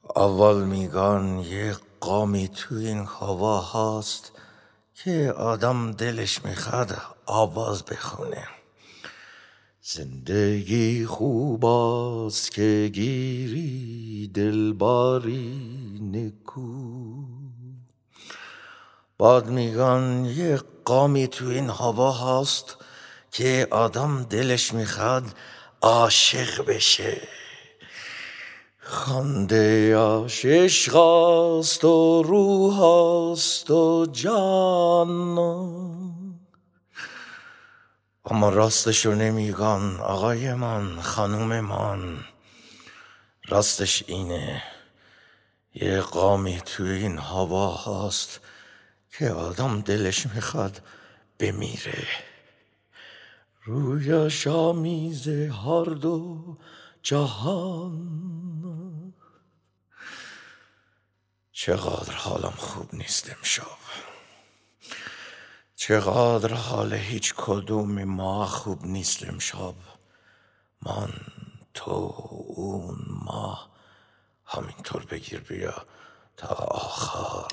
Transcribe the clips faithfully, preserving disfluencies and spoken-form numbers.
اول میگن یه قامی تو این هوا هست که آدم دلش میخواد آواز بخونه. زندگی خوب است که گیری دلباری نکو. بعد میگن یه قامی تو این هوا هست که آدم دلش میخواد عاشق بشه. خنده عشق است و روح است و جان، اما راستشو نمیگن آقای من، خانوم من. راستش اینه یه قامی تو این هوا هست که آدم دلش میخواد بمیره. رویش آمیزه هر دو جهان. چقدر حالم خوب نیست امشب، چقدر حال هیچ کدوم ما خوب نیست امشب. من، تو، اون، ما، همینطور بگیر بیا تا آخر.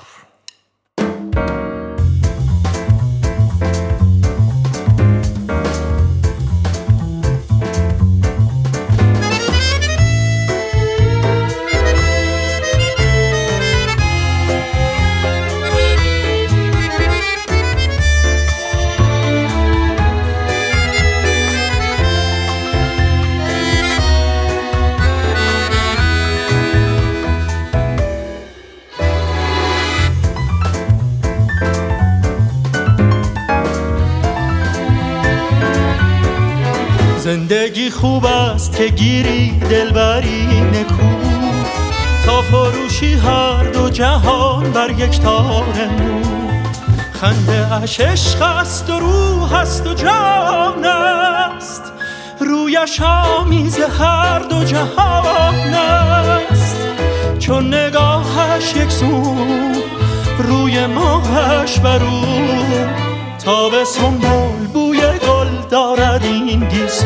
زندگی خوب است که گیری دلبری نکو، تا فروشی هر دو جهان بر یک تار مو. خنده اش عشق است و روح است و جان است، رویش آمیز هر دو جهان است. چون نگاهش یک سو، روی ماهش برو. تاب سنبل بوی گل دارد این گیسو.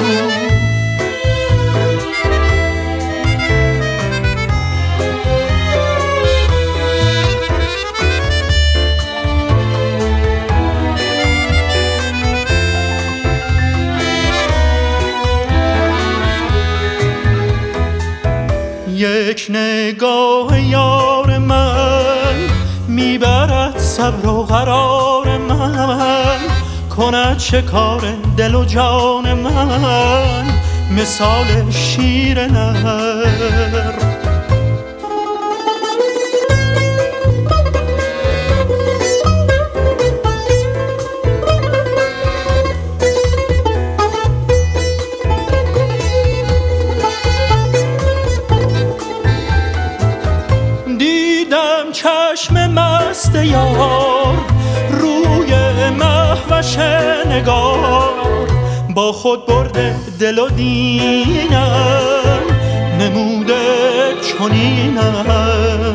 یک نگاه یار من میبرد صبر و قرار من، کند شکار دل و جان من مثال شیر نر. دیدم چشم مست یار روی مهوش نگار، با خود برده دل و دینم نموده چنینم.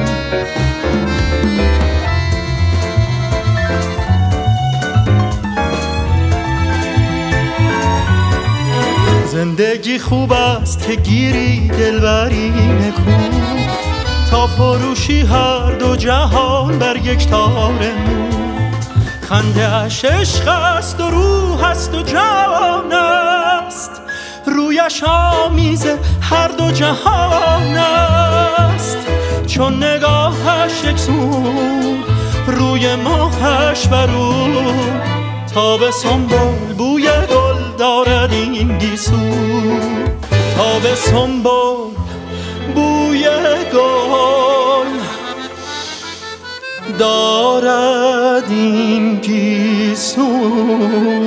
زندگی خوب است که گیری دلبری نکو، تا فروشی هر دو جهان بر یک تار مو. خنده اش عشق است و روح است و جان است، رویش آمیز هر دو جهان است. چون نگاهش یک سو، روی ماهش برو. تاب سنبل بوی گل دارد این گیسو. تاب سنبل بوی گل دارد این گیسو.